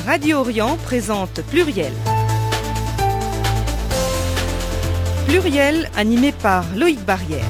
Radio Orient présente Pluriel. Pluriel animé par Loïc Barrière.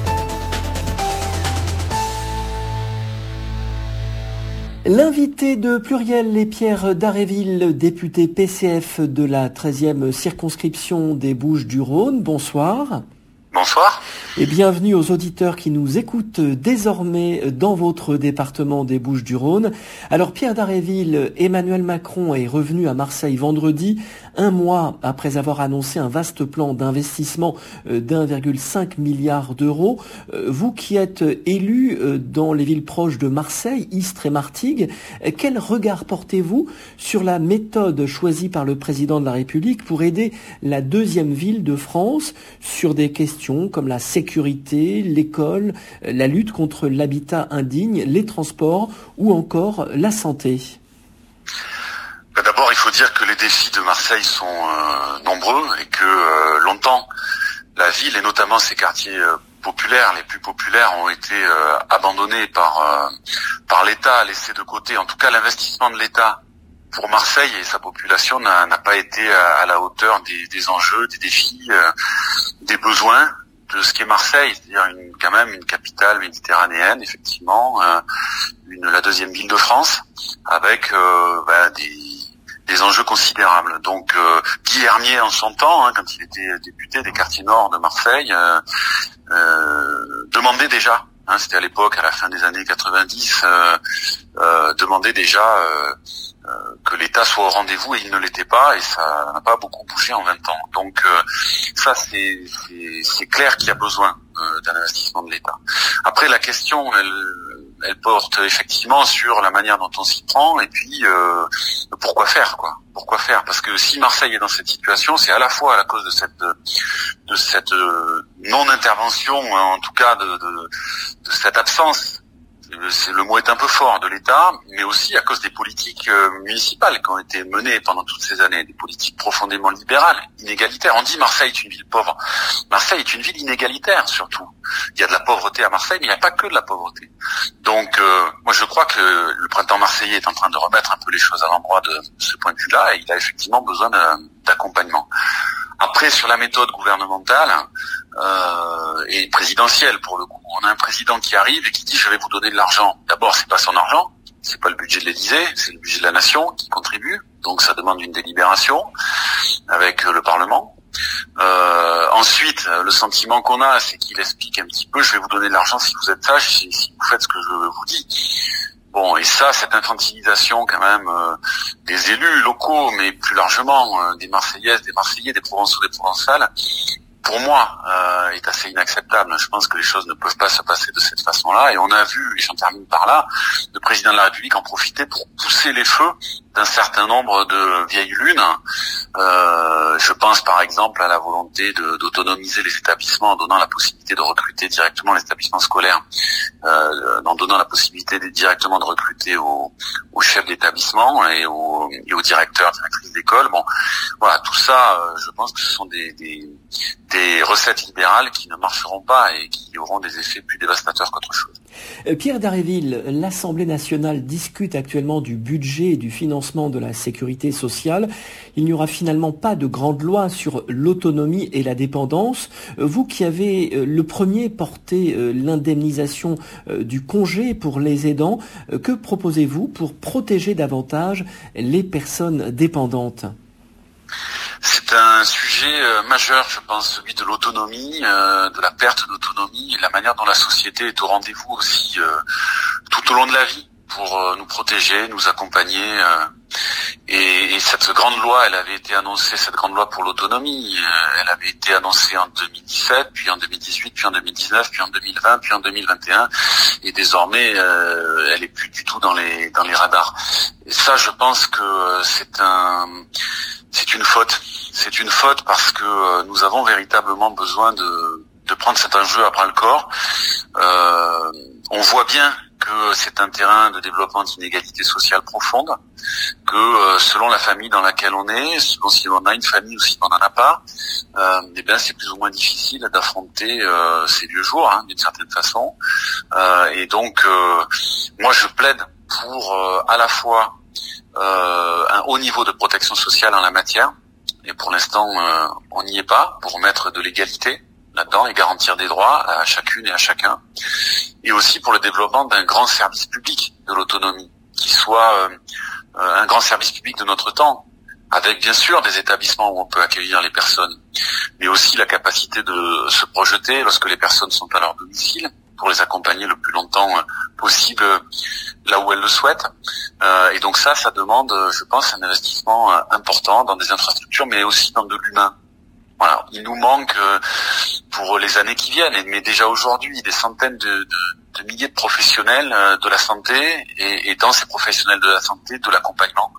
L'invité de Pluriel est Pierre Daréville, député PCF de la 13e circonscription des Bouches-du-Rhône. Bonsoir. Bonsoir. Et bienvenue aux auditeurs qui nous écoutent désormais dans votre département des Bouches-du-Rhône. Alors Pierre Daréville, Emmanuel Macron est revenu à Marseille vendredi, un mois après avoir annoncé un vaste plan d'investissement d'1,5 milliard d'euros. Vous qui êtes élu dans les villes proches de Marseille, Istres et Martigues, quel regard portez-vous sur la méthode choisie par le président de la République pour aider la deuxième ville de France sur des questions comme la sécurité, l'école, la lutte contre l'habitat indigne, les transports ou encore la santé? D'abord, il faut dire que les défis de Marseille sont nombreux et que longtemps, la ville et notamment ses quartiers populaires, les plus populaires, ont été abandonnés par l'État, laissés de côté. En tout cas, l'investissement de l'État pour Marseille et sa population n'a pas été à la hauteur des enjeux, des défis, des besoins de ce qu'est Marseille, c'est-à-dire quand même une capitale méditerranéenne, effectivement, la deuxième ville de France, avec des enjeux considérables. Donc Guy Hermier, en son temps, quand il était député des quartiers nord de Marseille, demandait déjà, c'était à l'époque, à la fin des années 90, demandait déjà que l'État soit au rendez-vous, et il ne l'était pas, et ça n'a pas beaucoup bougé en 20 ans. Donc ça, c'est clair qu'il y a besoin d'un investissement de l'État. Après, la question, elle porte effectivement sur la manière dont on s'y prend, et puis pourquoi faire, quoi. Pourquoi faire? Parce que si Marseille est dans cette situation, c'est à la fois à cause de cette non-intervention, en tout cas de cette absence, le mot est un peu fort, de l'État, mais aussi à cause des politiques municipales qui ont été menées pendant toutes ces années, des politiques profondément libérales, inégalitaires. On dit Marseille est une ville pauvre. Marseille est une ville inégalitaire, surtout. Il y a de la pauvreté à Marseille, mais il n'y a pas que de la pauvreté. Donc, moi je crois que le printemps marseillais est en train de remettre un peu les choses à l'endroit de ce point de vue-là, et il a effectivement besoin d'accompagnement. Après, sur la méthode gouvernementale et présidentielle, pour le coup, on a un président qui arrive et qui dit « je vais vous donner de l'argent ». D'abord, c'est pas son argent, c'est pas le budget de l'Élysée, c'est le budget de la nation qui contribue, donc ça demande une délibération avec le Parlement. Ensuite, le sentiment qu'on a, c'est qu'il explique un petit peu « je vais vous donner de l'argent si vous êtes sage, si vous faites ce que je vous dis ». Bon, et ça, cette infantilisation quand même des élus locaux, mais plus largement des Marseillaises, des Marseillais, des Provençaux, des Provençales, pour moi, est assez inacceptable. Je pense que les choses ne peuvent pas se passer de cette façon-là. Et on a vu, et j'en termine par là, le président de la République en profiter pour pousser les feux d'un certain nombre de vieilles lunes. Je pense par exemple à la volonté d'autonomiser les établissements en donnant la possibilité de recruter directement les établissements scolaires, en donnant la possibilité directement de recruter aux chefs d'établissement et aux directeurs, directrices d'école. Bon, voilà, tout ça, je pense que ce sont des recettes libérales qui ne marcheront pas et qui auront des effets plus dévastateurs qu'autre chose. Pierre Daréville, l'Assemblée nationale discute actuellement du budget et du financement de la sécurité sociale. Il n'y aura finalement pas de grande loi sur l'autonomie et la dépendance. Vous qui avez le premier porté l'indemnisation du congé pour les aidants, que proposez-vous pour protéger davantage les personnes dépendantes ? C'est un sujet majeur, je pense, celui de l'autonomie, de la perte d'autonomie, et la manière dont la société est au rendez-vous aussi tout au long de la vie pour nous protéger, nous accompagner. Et cette grande loi, elle avait été annoncée, cette grande loi pour l'autonomie, elle avait été annoncée en 2017, puis en 2018, puis en 2019, puis en 2020, puis en 2021, et désormais elle est plus du tout dans les radars. Et ça, je pense que c'est une faute. C'est une faute parce que nous avons véritablement besoin de prendre cet enjeu à bras-le-corps. On voit bien que c'est un terrain de développement d'inégalités sociales profondes, que selon la famille dans laquelle on est, selon si on a une famille ou si on n'en a pas, c'est plus ou moins difficile d'affronter ces vieux jours, d'une certaine façon. Et donc, moi je plaide pour à la fois un haut niveau de protection sociale en la matière. Et pour l'instant, on n'y est pas, pour mettre de l'égalité là-dedans et garantir des droits à chacune et à chacun. Et aussi pour le développement d'un grand service public de l'autonomie, qui soit un grand service public de notre temps, avec bien sûr des établissements où on peut accueillir les personnes, mais aussi la capacité de se projeter lorsque les personnes sont à leur domicile, pour les accompagner le plus longtemps possible là où elles le souhaitent. Et donc ça demande, je pense, un investissement important dans des infrastructures, mais aussi dans de l'humain. Voilà, il nous manque pour les années qui viennent, mais déjà aujourd'hui, des centaines de milliers de professionnels de la santé, et dans ces professionnels de la santé, de l'accompagnement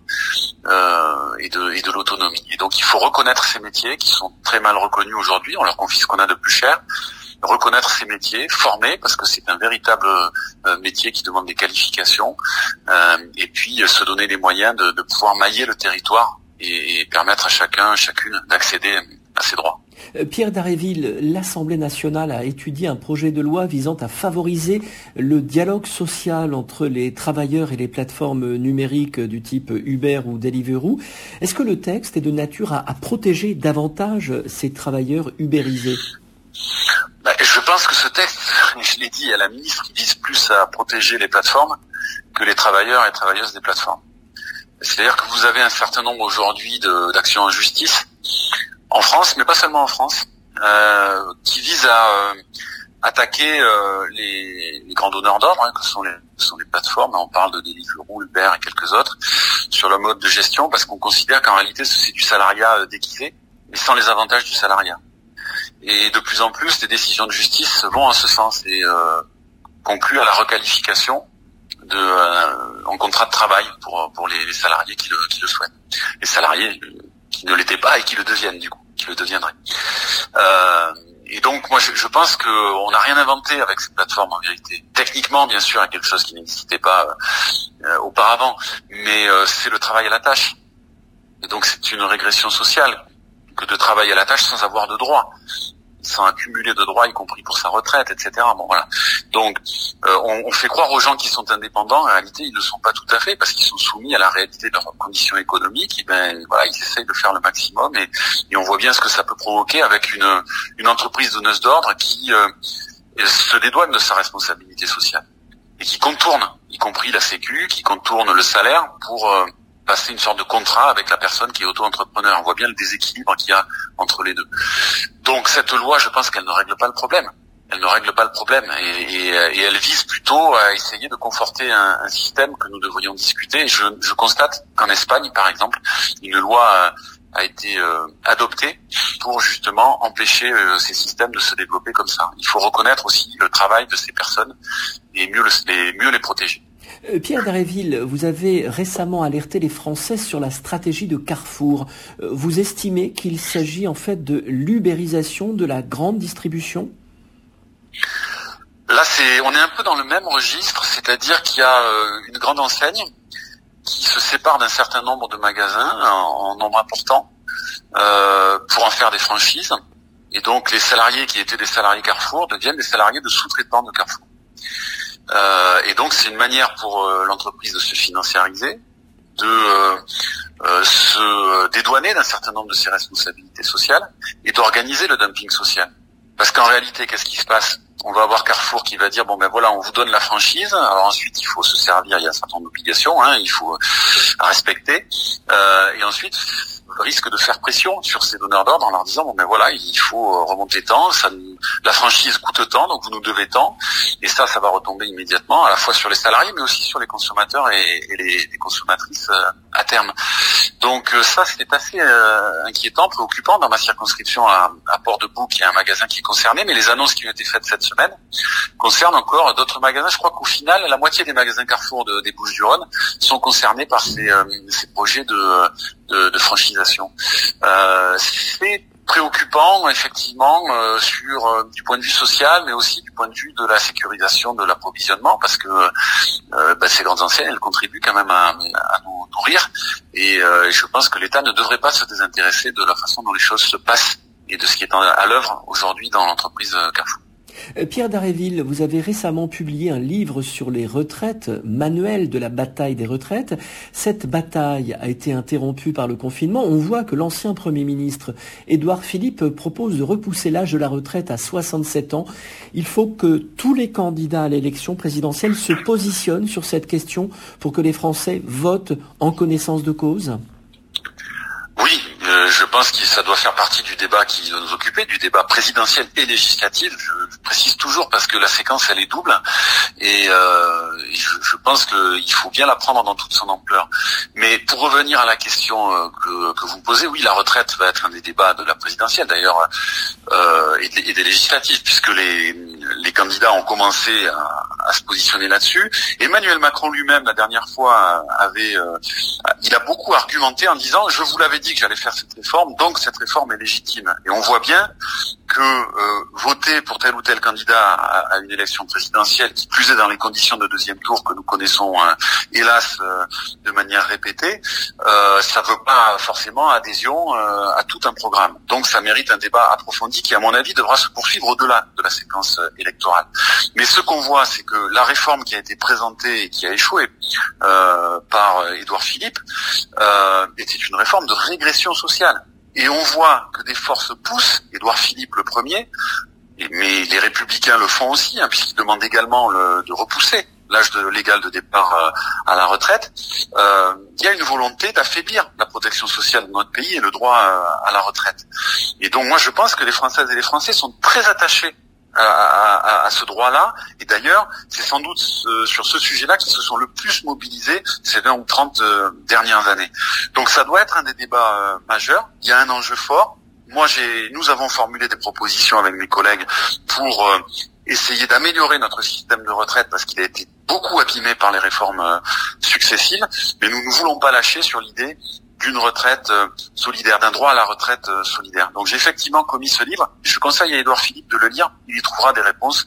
et de l'autonomie. Et donc il faut reconnaître ces métiers qui sont très mal reconnus aujourd'hui, on leur confie ce qu'on a de plus cher, reconnaître ces métiers, former, parce que c'est un véritable métier qui demande des qualifications, et puis se donner les moyens de pouvoir mailler le territoire et permettre à chacune d'accéder à ses droits. Pierre Dharréville, l'Assemblée nationale a étudié un projet de loi visant à favoriser le dialogue social entre les travailleurs et les plateformes numériques du type Uber ou Deliveroo. Est-ce que le texte est de nature à protéger davantage ces travailleurs ubérisés ? Je pense que ce texte, je l'ai dit à la ministre, il vise plus à protéger les plateformes que les travailleurs et travailleuses des plateformes. C'est-à-dire que vous avez un certain nombre aujourd'hui d'actions en justice, en France, mais pas seulement en France, qui visent à attaquer les grands donneurs d'ordre, que sont les plateformes. On parle de Deliveroo, Uber et quelques autres, sur le mode de gestion, parce qu'on considère qu'en réalité c'est du salariat déguisé, mais sans les avantages du salariat. Et de plus en plus, les décisions de justice vont en ce sens et concluent à la requalification en contrat de travail pour les salariés qui le souhaitent. Les salariés qui ne l'étaient pas et qui le deviennent du coup, qui le deviendraient. Et donc moi je pense qu'on n'a rien inventé avec cette plateforme en vérité. Techniquement bien sûr il y a quelque chose qui n'existait pas auparavant, mais c'est le travail à la tâche. Et donc c'est une régression sociale que de travailler à la tâche sans avoir de droits, sans accumuler de droits, y compris pour sa retraite, etc. Bon voilà. Donc on fait croire aux gens qui sont indépendants, en réalité ils ne le sont pas tout à fait parce qu'ils sont soumis à la réalité de leurs conditions économiques. Et voilà, ils essayent de faire le maximum et on voit bien ce que ça peut provoquer avec une entreprise donneuse d'ordre qui se dédouane de sa responsabilité sociale et qui contourne, y compris la Sécu, qui contourne le salaire pour passer une sorte de contrat avec la personne qui est auto-entrepreneur. On voit bien le déséquilibre qu'il y a entre les deux. Donc cette loi, je pense qu'elle ne règle pas le problème. Elle ne règle pas le problème et elle vise plutôt à essayer de conforter un système que nous devrions discuter. Et je constate qu'en Espagne, par exemple, une loi a été adoptée pour justement empêcher ces systèmes de se développer comme ça. Il faut reconnaître aussi le travail de ces personnes et mieux les protéger. Pierre Dharréville, vous avez récemment alerté les Français sur la stratégie de Carrefour. Vous estimez qu'il s'agit en fait de l'ubérisation de la grande distribution ? Là, on est un peu dans le même registre, c'est-à-dire qu'il y a une grande enseigne qui se sépare d'un certain nombre de magasins en nombre important pour en faire des franchises. Et donc, les salariés qui étaient des salariés Carrefour deviennent des salariés de sous-traitants de Carrefour. Et donc c'est une manière pour l'entreprise de se financiariser, de se dédouaner d'un certain nombre de ses responsabilités sociales et d'organiser le dumping social. Parce qu'en réalité, qu'est-ce qui se passe ? On va avoir Carrefour qui va dire bon ben voilà, on vous donne la franchise. Alors ensuite, il faut se servir. Il y a un certain nombre d'obligations, il faut respecter. Et ensuite, risque de faire pression sur ces donneurs d'ordre en leur disant bon ben voilà, il faut remonter tant. La franchise coûte tant, donc vous nous devez tant. Et ça va retomber immédiatement à la fois sur les salariés, mais aussi sur les consommateurs et les consommatrices à terme. Donc ça, c'est assez inquiétant, préoccupant. Dans ma circonscription à Port-de-Bouc, il y a un magasin qui est concerné, mais les annonces qui ont été faites cette semaine concernent encore d'autres magasins. Je crois qu'au final, la moitié des magasins Carrefour des Bouches-du-Rhône sont concernés par ces projets de franchisation. C'est préoccupant effectivement du point de vue social, mais aussi du point de vue de la sécurisation de l'approvisionnement, parce que ces grandes enseignes, elles contribuent quand même à nous nourrir, et je pense que l'État ne devrait pas se désintéresser de la façon dont les choses se passent et de ce qui est à l'œuvre aujourd'hui dans l'entreprise Carrefour. Pierre Dharréville, vous avez récemment publié un livre sur les retraites, manuel de la bataille des retraites. Cette bataille a été interrompue par le confinement. On voit que l'ancien Premier ministre Édouard Philippe propose de repousser l'âge de la retraite à 67 ans. Il faut que tous les candidats à l'élection présidentielle se positionnent sur cette question pour que les Français votent en connaissance de cause. Oui, je pense que ça doit faire partie du débat qui doit nous occuper, du débat présidentiel et législatif. Je précise toujours parce que la séquence elle est double et je pense qu'il faut bien la prendre dans toute son ampleur. Mais pour revenir à la question que vous me posez, oui, la retraite va être un des débats de la présidentielle d'ailleurs et des législatifs puisque les candidats ont commencé à se positionner là-dessus. Emmanuel Macron lui-même la dernière fois il a beaucoup argumenté en disant je vous l'avais dit que j'allais faire cette réforme, donc cette réforme est légitime. Et on voit bien que voter pour tel ou tel candidat à une élection présidentielle, qui plus est dans les conditions de deuxième tour que nous connaissons hélas de manière répétée, ça veut pas forcément adhésion à tout un programme. Donc ça mérite un débat approfondi qui, à mon avis, devra se poursuivre au-delà de la séquence électorale. Mais ce qu'on voit, c'est que la réforme qui a été présentée et qui a échoué par Édouard Philippe était une réforme de régression sociale. Et on voit que des forces poussent, Édouard Philippe le premier, mais les Républicains le font aussi, puisqu'ils demandent également de repousser l'âge légal de départ à la retraite. Il y a une volonté d'affaiblir la protection sociale de notre pays et le droit à la retraite. Et donc moi je pense que les Françaises et les Français sont très attachés à ce droit-là, et d'ailleurs c'est sans doute sur ce sujet-là qu'ils se sont le plus mobilisés ces 20 ou 30 dernières années. Donc ça doit être un des débats majeurs. Il y a un enjeu fort. Nous avons formulé des propositions avec mes collègues pour essayer d'améliorer notre système de retraite parce qu'il a été beaucoup abîmé par les réformes successives, mais nous ne voulons pas lâcher sur l'idée d'une retraite solidaire, d'un droit à la retraite solidaire. Donc j'ai effectivement commis ce livre. Je conseille à Édouard Philippe de le lire. Il y trouvera des réponses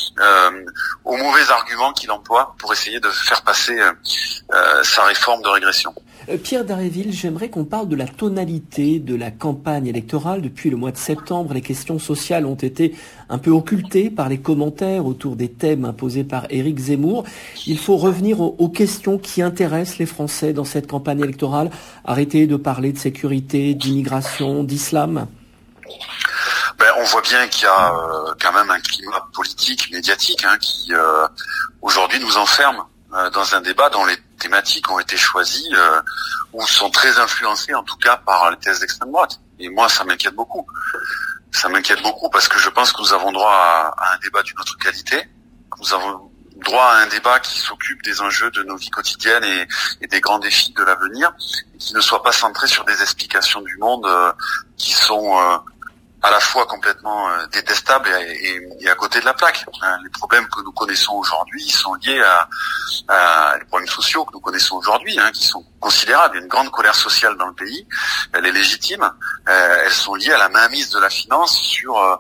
aux mauvais arguments qu'il emploie pour essayer de faire passer sa réforme de régression. Pierre Dharréville, j'aimerais qu'on parle de la tonalité de la campagne électorale. Depuis le mois de septembre, les questions sociales ont été un peu occultées par les commentaires autour des thèmes imposés par Éric Zemmour. Il faut revenir aux questions qui intéressent les Français dans cette campagne électorale. Arrêter de parler de sécurité, d'immigration, d'islam. On voit bien qu'il y a quand même un climat politique, médiatique, qui aujourd'hui nous enferme dans un débat dont les thématiques ont été choisies ou sont très influencées en tout cas par les thèses d'extrême droite. Et moi ça m'inquiète beaucoup. Ça m'inquiète beaucoup parce que je pense que nous avons droit à un débat d'une autre qualité. Nous avons droit à un débat qui s'occupe des enjeux de nos vies quotidiennes et des grands défis de l'avenir, et qui ne soit pas centré sur des explications du monde qui sont à la fois complètement détestables et à côté de la plaque. Les problèmes que nous connaissons aujourd'hui, ils sont liés à les problèmes sociaux que nous connaissons aujourd'hui, qui sont considérables. Il y a une grande colère sociale dans le pays, elle est légitime. Elles sont liées à la mainmise de la finance sur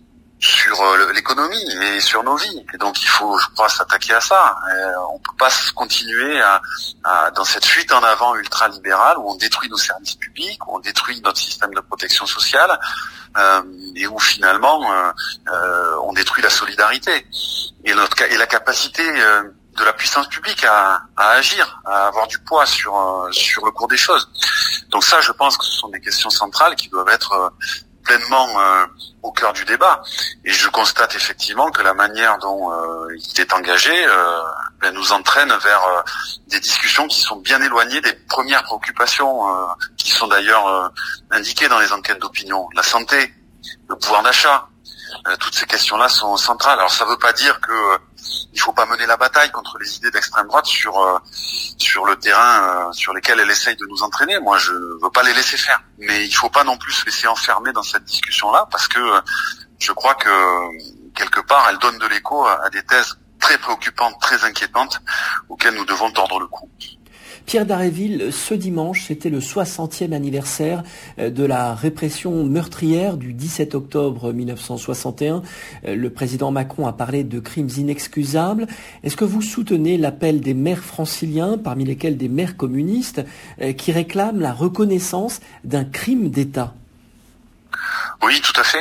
l'économie et sur nos vies. Et donc il faut, je crois, s'attaquer à ça. On peut pas continuer dans cette fuite en avant ultralibérale où on détruit nos services publics, où on détruit notre système de protection sociale, et où finalement on détruit la solidarité et la capacité de la puissance publique à agir, à avoir du poids sur le cours des choses. Donc ça, je pense que ce sont des questions centrales qui doivent être pleinement au cœur du débat. Et je constate effectivement que la manière dont il est engagé nous entraîne vers des discussions qui sont bien éloignées des premières préoccupations qui sont d'ailleurs indiquées dans les enquêtes d'opinion. La santé, le pouvoir d'achat, toutes ces questions-là sont centrales. Alors ça ne veut pas dire que il faut pas mener la bataille contre les idées d'extrême droite sur le terrain sur lesquels elle essaye de nous entraîner. Moi, je veux pas les laisser faire. Mais il faut pas non plus se laisser enfermer dans cette discussion-là parce que je crois que quelque part, elle donne de l'écho à des thèses très préoccupantes, très inquiétantes auxquelles nous devons tordre le cou. Pierre Dharréville, ce dimanche, c'était le 60e anniversaire de la répression meurtrière du 17 octobre 1961. Le président Macron a parlé de crimes inexcusables. Est-ce que vous soutenez l'appel des maires franciliens, parmi lesquels des maires communistes, qui réclament la reconnaissance d'un crime d'État ? Oui, tout à fait.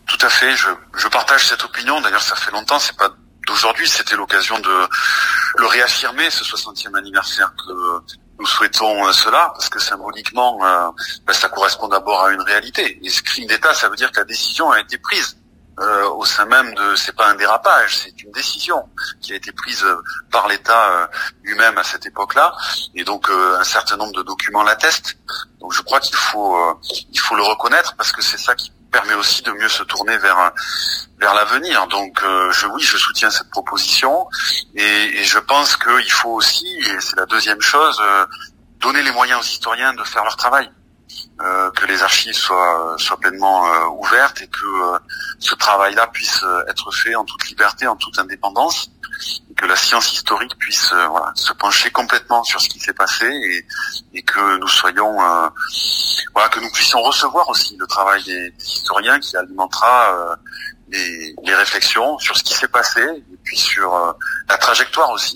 tout à fait. Je partage cette opinion. D'ailleurs, ça fait longtemps. C'est pas d'aujourd'hui. C'était l'occasion de le réaffirmer, ce 60e anniversaire, que nous souhaitons cela, parce que symboliquement, ça correspond d'abord à une réalité. Et ce crime d'État, ça veut dire que la décision a été prise. Au sein même c'est pas un dérapage, c'est une décision qui a été prise par l'État lui-même à cette époque-là, et donc un certain nombre de documents l'attestent. Donc je crois qu'il faut le reconnaître, parce que c'est ça qui permet aussi de mieux se tourner vers l'avenir. Donc je soutiens cette proposition, et je pense qu'il faut aussi, et c'est la deuxième chose, donner les moyens aux historiens de faire leur travail. Que les archives soient pleinement ouvertes, et que ce travail-là puisse être fait en toute liberté, en toute indépendance, et que la science historique puisse se pencher complètement sur ce qui s'est passé, et que nous soyons que nous puissions recevoir aussi le travail des historiens, qui alimentera les réflexions sur ce qui s'est passé, et puis sur la trajectoire aussi,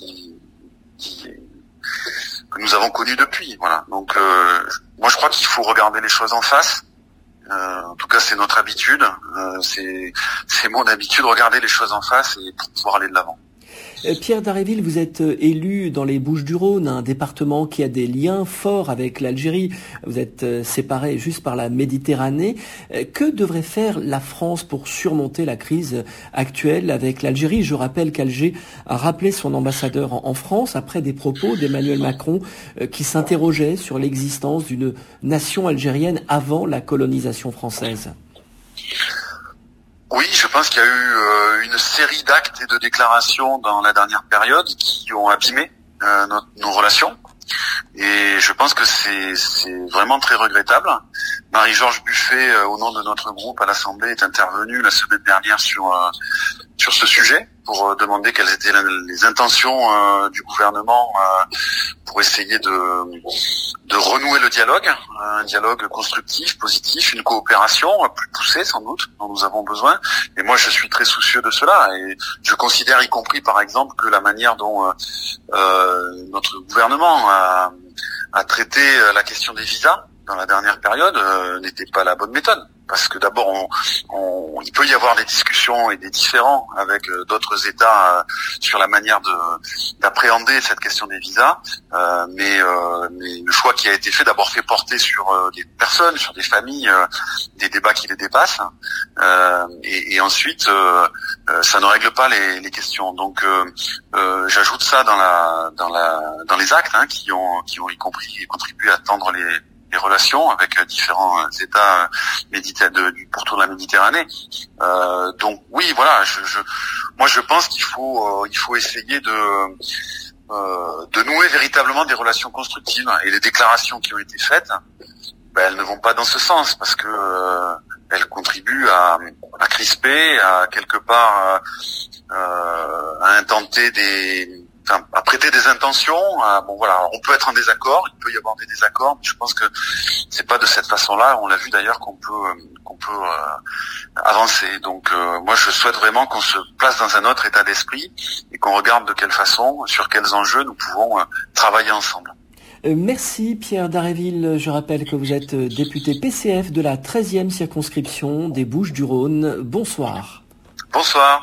que nous avons connu depuis. Voilà. Donc moi je crois qu'il faut regarder les choses en face. En tout cas, c'est notre habitude, c'est mon habitude, regarder les choses en face et pour pouvoir aller de l'avant. Pierre Dharréville, vous êtes élu dans les Bouches-du-Rhône, un département qui a des liens forts avec l'Algérie. Vous êtes séparé juste par la Méditerranée. Que devrait faire la France pour surmonter la crise actuelle avec l'Algérie? Je rappelle qu'Alger a rappelé son ambassadeur en France après des propos d'Emmanuel Macron qui s'interrogeait sur l'existence d'une nation algérienne avant la colonisation française. Oui, je pense qu'il y a eu une série d'actes et de déclarations dans la dernière période qui ont abîmé nos relations. Et je pense que c'est vraiment très regrettable. Marie-Georges Buffet, au nom de notre groupe à l'Assemblée, est intervenue la semaine dernière sur ce sujet pour demander quelles étaient les intentions du gouvernement pour essayer de renouer le dialogue, un dialogue constructif, positif, une coopération plus poussée sans doute dont nous avons besoin. Et moi je suis très soucieux de cela, et je considère y compris par exemple que la manière dont notre gouvernement a traité la question des visas dans la dernière période n'était pas la bonne méthode. Parce que d'abord, il peut y avoir des discussions et des différends avec d'autres États sur la manière d'appréhender cette question des visas, mais le choix qui a été fait, d'abord fait porter sur des personnes, sur des familles, des débats qui les dépassent, et ensuite ça ne règle pas les questions. Donc j'ajoute ça dans les actes qui ont y compris contribué à tendre les relations avec différents États pourtour de la Méditerranée. Donc oui, voilà, moi je pense qu'il faut essayer de nouer véritablement des relations constructives, et les déclarations qui ont été faites, elles ne vont pas dans ce sens, parce que elles contribuent à crisper, à quelque part à intenter à prêter des intentions. On peut être en désaccord, il peut y avoir des désaccords, mais je pense que c'est pas de cette façon-là, on l'a vu d'ailleurs, qu'on peut avancer. Donc moi je souhaite vraiment qu'on se place dans un autre état d'esprit, et qu'on regarde de quelle façon, sur quels enjeux nous pouvons travailler ensemble. Merci Pierre Dharréville. Je rappelle que vous êtes député PCF de la 13e circonscription des Bouches-du-Rhône. Bonsoir. Bonsoir.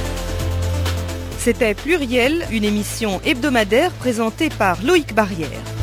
C'était Pluriel, une émission hebdomadaire présentée par Loïc Barrière.